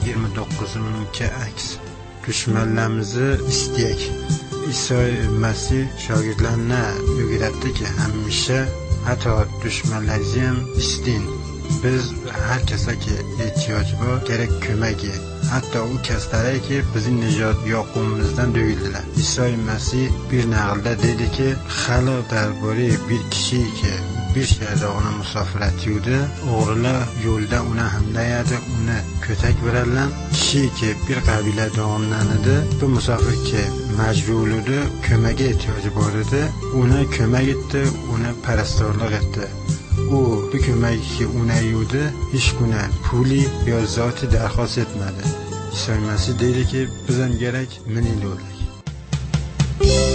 29-ki aks. Dushmanlarimizni istaylik. İsa Masih shogirdlarni o'rgatdiki, hamisha hatto dushmanlaringizni ham isting. Biz har kasaga ehtiyoj bor, kerak ko'magi. Hatto u kaslarki bizning nijot yoqimizdan do'yildilar. İsa Masih bir naqlda dediki, hali darbori bir kishiki bir shaharda ona musofirat yurdi, o'g'rilar yo'lda uni hamlayadi, uni ko'tak bilan kishiki bir qabila domlanadi. Bu musofirga majbur edi, ko'maga ehtiyoji bor edi, uni ko'mak etdi, uni parastorlik etdi. U bu ko'makka unayudi, hech kuni puli yo zoti darxost etmadi. İsa Masih deydiki, bizga kerak minillik.